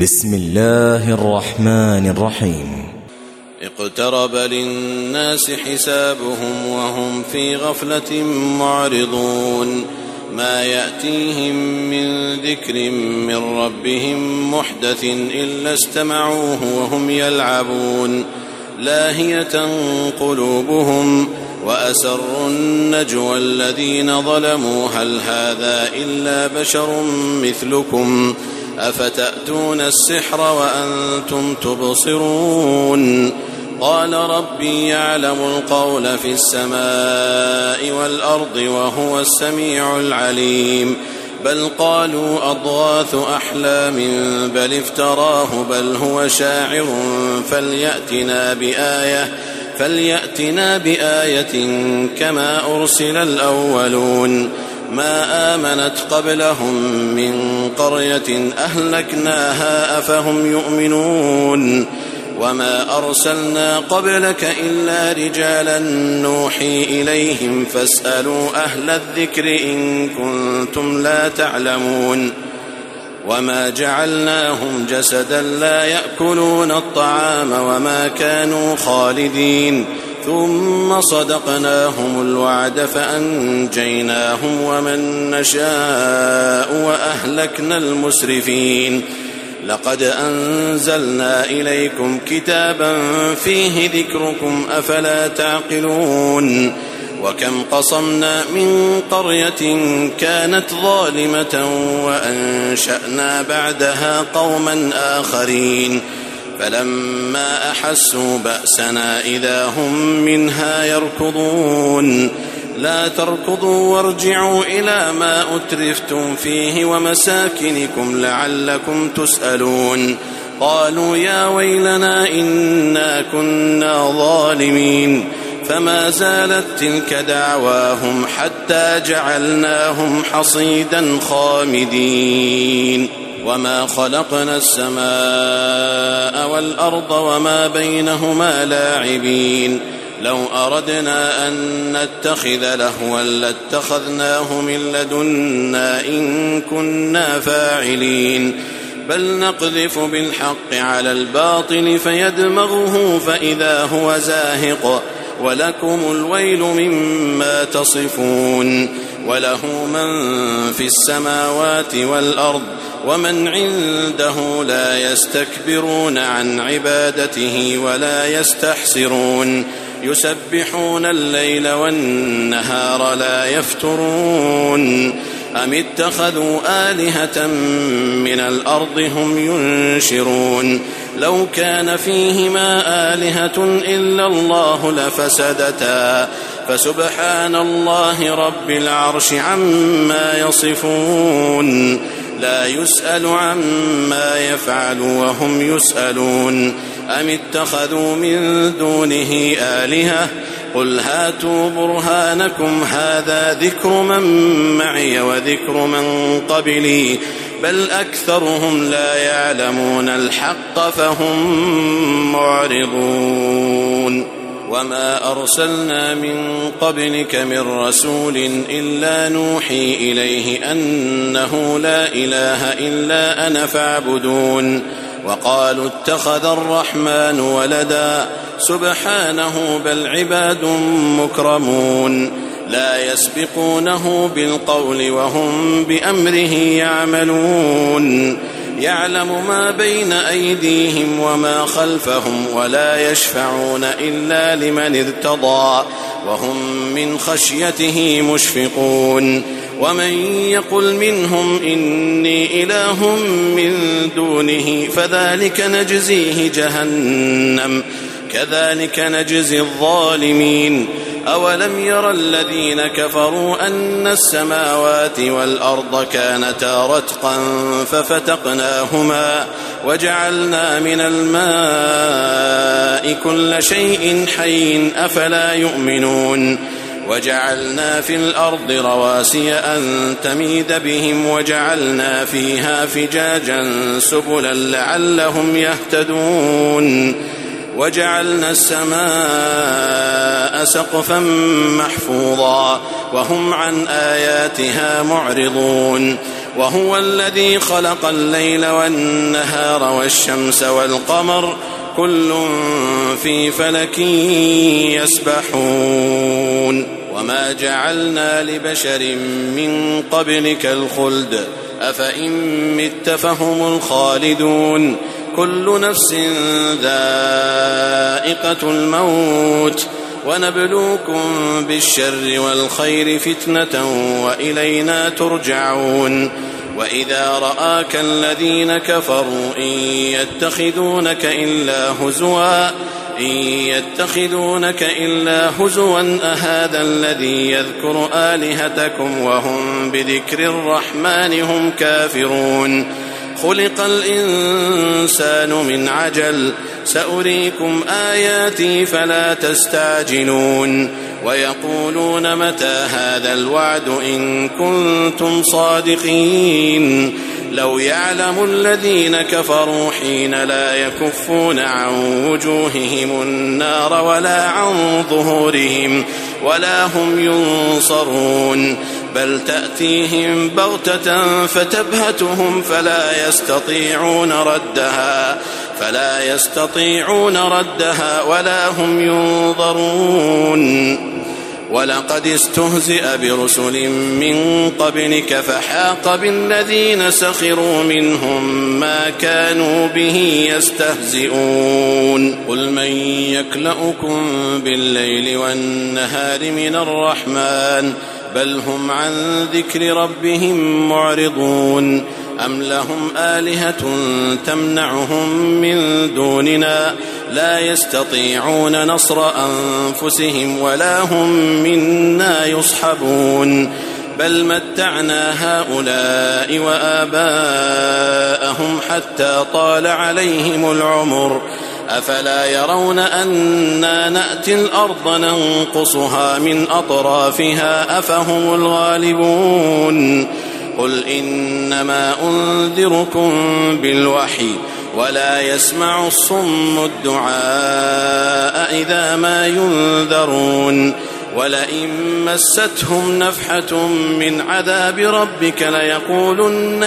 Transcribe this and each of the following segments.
بسم الله الرحمن الرحيم. اقترب للناس حسابهم وهم في غفلة معرضون ما يأتيهم من ذكر من ربهم محدث إلا استمعوه وهم يلعبون لاهية قلوبهم وأسروا النجوى الذين ظلموا هل هذا إلا بشر مثلكم أفتأتون السحر وأنتم تبصرون قال ربي يعلم القول في السماء والأرض وهو السميع العليم بل قالوا أضغاث أحلام بل افتراه بل هو شاعر فليأتنا بآية كما أرسل الأولون ما آمنت قبلهم من قرية أهلكناها أفهم يؤمنون وما أرسلنا قبلك إلا رجالا نوحي إليهم فاسألوا أهل الذكر إن كنتم لا تعلمون وما جعلناهم جسدا لا يأكلون الطعام وما كانوا خالدين ثم صدقناهم الوعد فأنجيناهم ومن نشاء وأهلكنا المسرفين لقد أنزلنا إليكم كتابا فيه ذكركم أفلا تعقلون وكم قصمنا من قرية كانت ظالمة وأنشأنا بعدها قوما آخرين فلما أحسوا بأسنا إذا هم منها يركضون لا تركضوا وارجعوا إلى ما أترفتم فيه ومساكنكم لعلكم تسألون قالوا يا ويلنا إنا كنا ظالمين فما زالت تلك دعواهم حتى جعلناهم حصيدا خامدين وما خلقنا السماء والأرض وما بينهما لاعبين لو أردنا أن نتخذ لهوا لاتخذناه من لدنا إن كنا فاعلين بل نقذف بالحق على الباطل فيدمغه فإذا هو زاهق ولكم الويل مما تصفون وله من في السماوات والأرض ومن عنده لا يستكبرون عن عبادته ولا يستحسرون يسبحون الليل والنهار لا يفترون أم اتخذوا آلهة من الأرض هم ينشرون لو كان فيهما آلهة إلا الله لفسدتا فسبحان الله رب العرش عما يصفون لا يسأل عما يفعل وهم يسألون أم اتخذوا من دونه آلهة قل هاتوا برهانكم هذا ذكر من معي وذكر من قبلي بل أكثرهم لا يعلمون الحق فهم معرضون وما أرسلنا من قبلك من رسول إلا نوحي إليه أنه لا إله إلا أنا فاعبدون وقالوا اتخذ الرحمن ولدا سبحانه بل عباد مكرمون لا يسبقونه بالقول وهم بأمره يعملون يعلم ما بين أيديهم وما خلفهم ولا يشفعون إلا لمن ارتضى وهم من خشيته مشفقون ومن يقل منهم إني إله من دونه فذلك نجزيه جهنم كذلك نجزي الظالمين أولم ير الذين كفروا أن السماوات والأرض كانتا رتقا ففتقناهما وجعلنا من الماء كل شيء حي أفلا يؤمنون وجعلنا في الأرض رواسي أن تميد بهم وجعلنا فيها فجاجا سبلا لعلهم يهتدون وجعلنا السماء سقفا محفوظا وهم عن آياتها معرضون وهو الذي خلق الليل والنهار والشمس والقمر كل في فلك يسبحون وما جعلنا لبشر من قبلك الخلد أفإن مت فهم الخالدون كل نفس ذائقة الموت ونبلوكم بالشر والخير فتنة وإلينا ترجعون وإذا رآك الذين كفروا إن يتخذونك إلا هزوا أهذا الذي يذكر آلهتكم وهم بذكر الرحمن هم كافرون خلق الإنسان من عجل سأريكم آياتي فلا تستعجلون ويقولون متى هذا الوعد إن كنتم صادقين لو يعلم الذين كفروا حين لا يكفون عن وجوههم النار ولا عن ظهورهم ولا هم ينصرون بل تأتيهم بغتة فتبهتهم فلا يستطيعون ردها ولا هم ينظرون ولقد استهزئ برسل من قبلك فحاق بالذين سخروا منهم ما كانوا به يستهزئون قل من يكلؤكم بالليل والنهار من الرحمن بل هم عن ذكر ربهم معرضون أم لهم آلهة تمنعهم من دوننا لا يستطيعون نصر أنفسهم ولا هم منا يصحبون بل متعنا هؤلاء وآباءهم حتى طال عليهم العمر أفلا يرون أنا نأتي الأرض ننقصها من أطرافها أفهم الغالبون قل إنما أنذركم بالوحي ولا يسمع الصم الدعاء إذا ما ينذرون ولئن مستهم نفحة من عذاب ربك ليقولن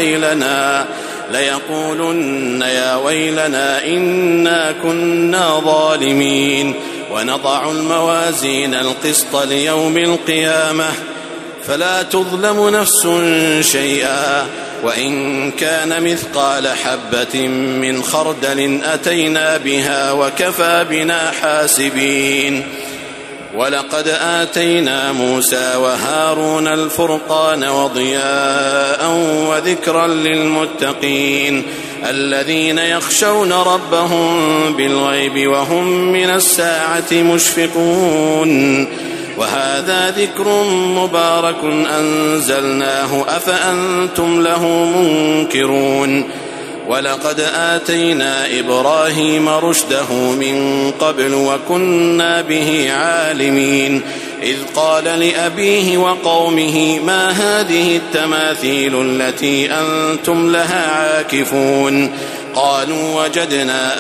يا ويلنا إنا كنا ظالمين ونضع الموازين القسط ليوم القيامة فلا تظلم نفس شيئا وإن كان مثقال حبة من خردل أتينا بها وكفى بنا حاسبين ولقد آتينا موسى وهارون الفرقان وضياء وذكرا للمتقين الذين يخشون ربهم بالغيب وهم من الساعة مشفقون وهذا ذكر مبارك أنزلناه أفأنتم له منكرون ولقد آتينا إبراهيم رشده من قبل وكنا به عالمين إذ قال لأبيه وقومه ما هذه التماثيل التي أنتم لها عاكفون قالوا وجدنا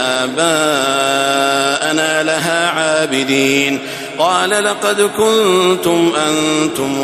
آباءنا لها عابدين قال لقد كنتم أنتم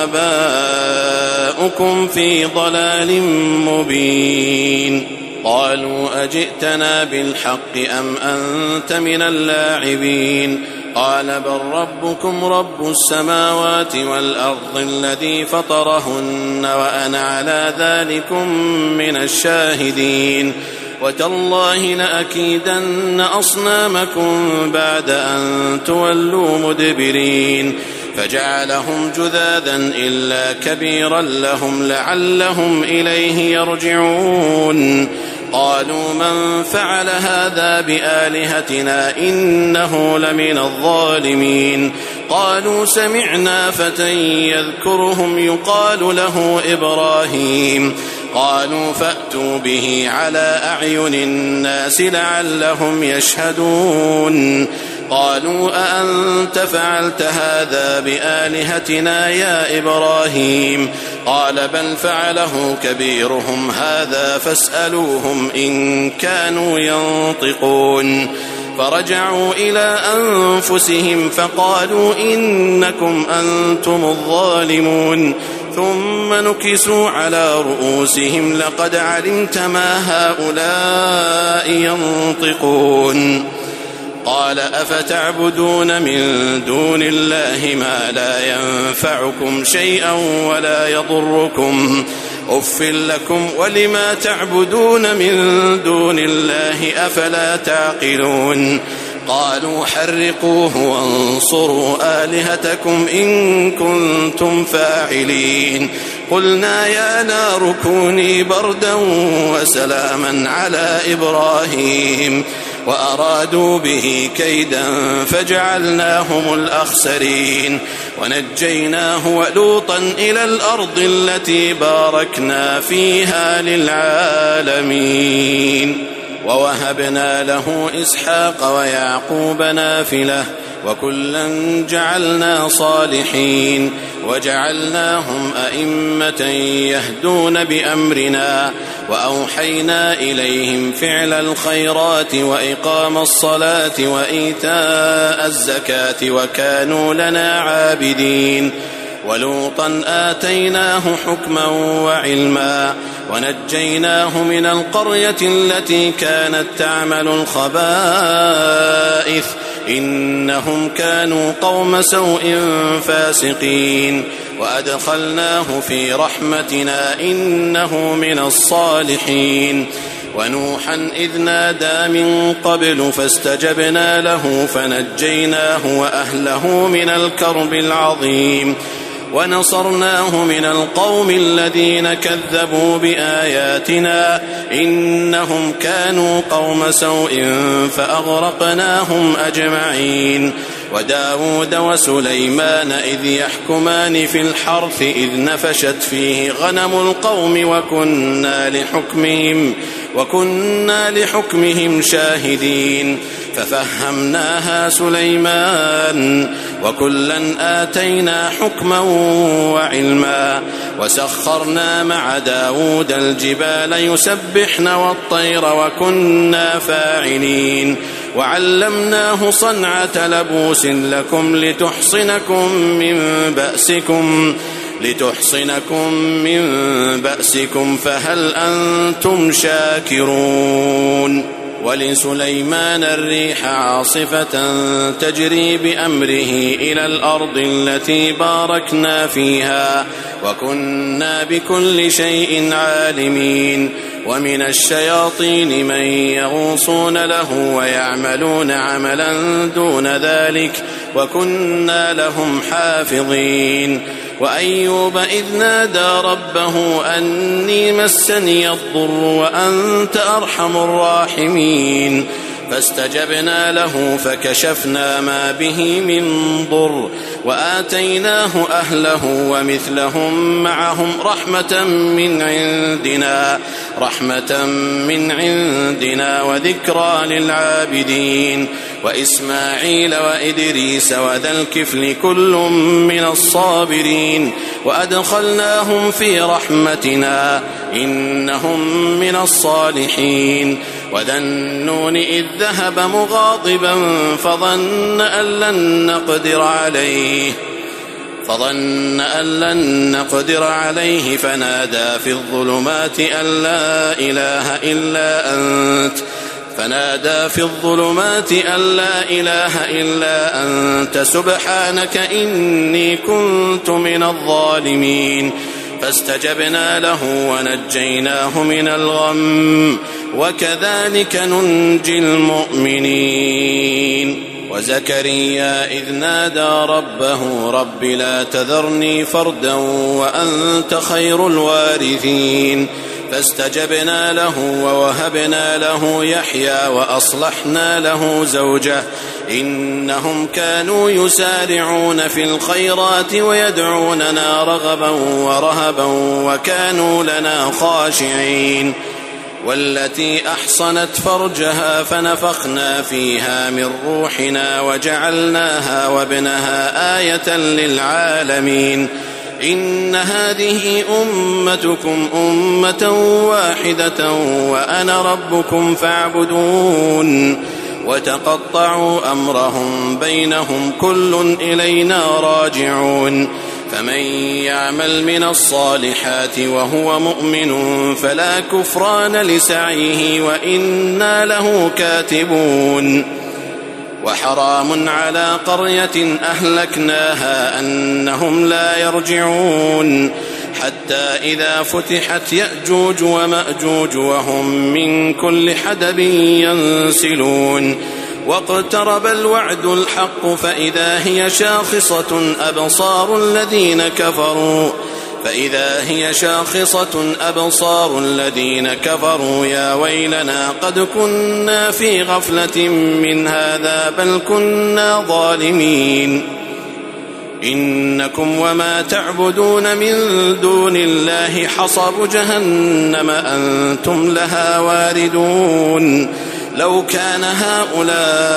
وآباؤكم في ضلال مبين قالوا أجئتنا بالحق أم أنت من اللاعبين قال بل ربكم رب السماوات والأرض الذي فطرهن وأنا على ذلكم من الشاهدين وتالله لأكيدن أصنامكم بعد أن تولوا مدبرين فجعلهم جذاذا إلا كبيرا لهم لعلهم إليه يرجعون قالوا من فعل هذا بآلهتنا إنه لمن الظالمين قالوا سمعنا فتى يذكرهم يقال له إبراهيم قالوا فأتوا به على أعين الناس لعلهم يشهدون قالوا أأنت فعلت هذا بآلهتنا يا إبراهيم قال بل فعله كبيرهم هذا فاسألوهم إن كانوا ينطقون فرجعوا إلى أنفسهم فقالوا إنكم أنتم الظالمون ثم نكسوا على رؤوسهم لقد علمت ما هؤلاء ينطقون قال أفتعبدون من دون الله ما لا ينفعكم شيئا ولا يضركم أف لكم ولما تعبدون من دون الله أفلا تعقلون قالوا حرقوه وانصروا آلهتكم إن كنتم فاعلين قلنا يا نار كوني بردا وسلاما على إبراهيم وأرادوا به كيدا فجعلناهم الأخسرين ونجيناه ولوطا إلى الأرض التي باركنا فيها للعالمين ووهبنا له إسحاق ويعقوب نافلة وكلا جعلنا صالحين وجعلناهم أئمة يهدون بأمرنا وأوحينا إليهم فعل الخيرات وإقام الصلاة وإيتاء الزكاة وكانوا لنا عابدين ولوطا آتيناه حكما وعلما ونجيناه من القرية التي كانت تعمل الخبائث إنهم كانوا قوم سوء فاسقين وأدخلناه في رحمتنا إنه من الصالحين ونوحا إذ نادى من قبل فاستجبنا له فنجيناه وأهله من الكرب العظيم ونصرناه من القوم الذين كذبوا بآياتنا إنهم كانوا قوم سوء فأغرقناهم أجمعين وداود وسليمان إذ يحكمان في الحرث إذ نفشت فيه غنم القوم وكنا لحكمهم شاهدين ففهمناها سليمان وكلا آتينا حكما وعلما وسخرنا مع داود الجبال يسبحن والطير وكنا فاعلين وعلمناه صنعة لبوس لكم لتحصنكم من بأسكم فهل أنتم شاكرون ولسليمان الريح عاصفة تجري بأمره إلى الأرض التي باركنا فيها وكنا بكل شيء عالمين ومن الشياطين من يغوصون له ويعملون عملا دون ذلك وكنا لهم حافظين وأيوب إذ نادى ربه أني مسني الضر وأنت أرحم الراحمين فاستجبنا له فكشفنا ما به من ضر وآتيناه أهله ومثلهم معهم رحمة من عندنا وذكرى للعابدين وإسماعيل وإدريس وذا الكفل كل من الصابرين وأدخلناهم في رحمتنا إنهم من الصالحين وذا النون إذ ذهب مغاضبا فظن أن لن نقدر عليه فنادى في الظلمات أن لا إله إلا أنت سبحانك إني كنت من الظالمين فاستجبنا له ونجيناه من الغم وكذلك ننجي المؤمنين وزكريا إذ نادى ربه رب لا تذرني فردا وأنت خير الوارثين فاستجبنا له ووهبنا له يحيى وأصلحنا له زوجه إنهم كانوا يسارعون في الخيرات ويدعوننا رغبا ورهبا وكانوا لنا خاشعين والتي أحصنت فرجها فنفخنا فيها من روحنا وجعلناها وابنها آية للعالمين إن هذه أمتكم أمة واحدة وأنا ربكم فاعبدون وتقطعوا أمرهم بينهم كل إلينا راجعون فمن يعمل من الصالحات وهو مؤمن فلا كفران لسعيه وإنا له كاتبون وحرام على قرية أهلكناها أنهم لا يرجعون حتى إذا فتحت يأجوج ومأجوج وهم من كل حدب ينسلون واقترب الوعد الحق فإذا هي شاخصة أبصار الذين كفروا يا ويلنا قد كنا في غفلة من هذا بل كنا ظالمين إنكم وما تعبدون من دون الله حصب جهنم أنتم لها واردون لو كان هؤلاء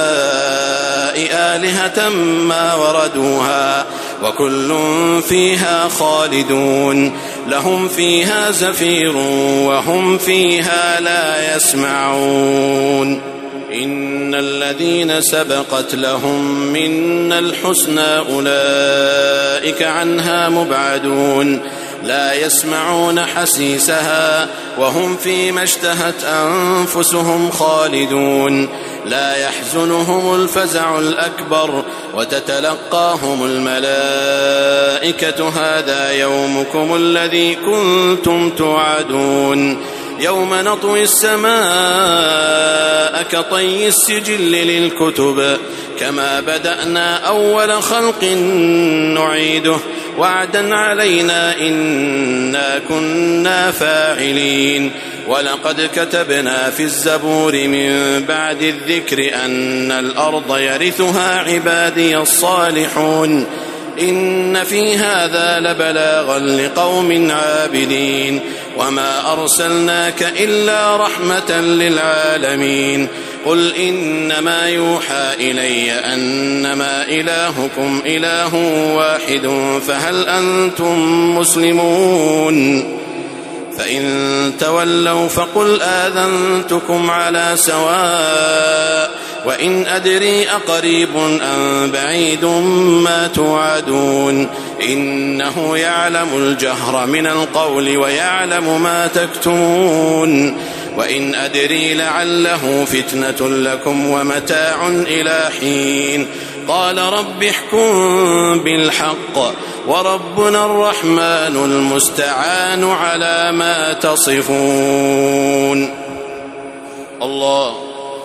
آلهة ما وردوها وكل فيها خالدون لهم فيها زفير وهم فيها لا يسمعون إن الذين سبقت لهم منا الحسنى أولئك عنها مبعدون لا يسمعون حسيسها وهم فيما اشتهت أنفسهم خالدون لا يحزنهم الفزع الأكبر وتتلقاهم الملائكة هذا يومكم الذي كنتم توعدون يوم نطوي السماء كطي السجل للكتب كما بدأنا أول خلق نعيده وعدا علينا إنا كنا فاعلين ولقد كتبنا في الزبور من بعد الذكر أن الأرض يرثها عبادي الصالحون إن في هذا لبلاغا لقوم عابدين وما أرسلناك إلا رحمة للعالمين قل إنما يوحى إلي أنما إلهكم إله واحد فهل أنتم مسلمون فإن تولوا فقل آذنتكم على سواء وإن أدري أقريب أم بعيد ما توعدون إنه يعلم الجهر من القول ويعلم ما تكتمون وإن أدري لعله فتنة لكم ومتاع إلى حين قال رب احكم بالحق وربنا الرحمن المستعان على ما تصفون الله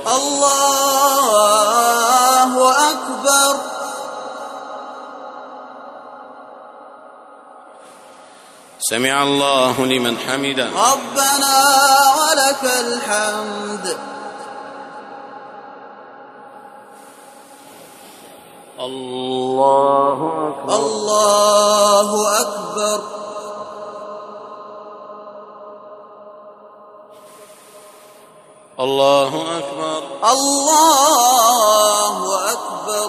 أكبر سمع الله لمن حمده ربنا ولك الحمد الله أكبر الله أكبر الله أكبر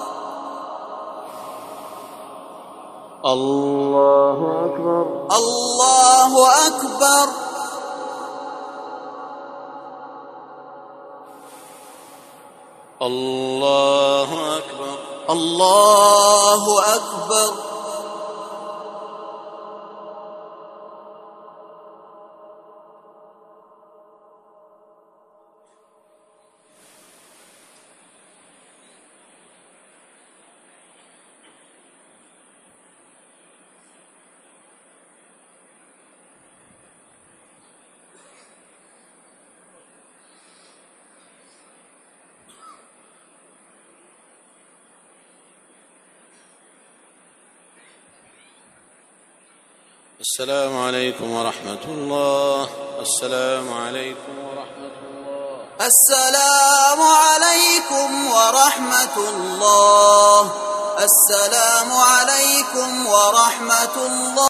الله أكبر الله أكبر الله أكبر الله أكبر السلام عليكم ورحمة الله. السلام عليكم ورحمة الله. السلام عليكم ورحمة الله. السلام عليكم ورحمة الله.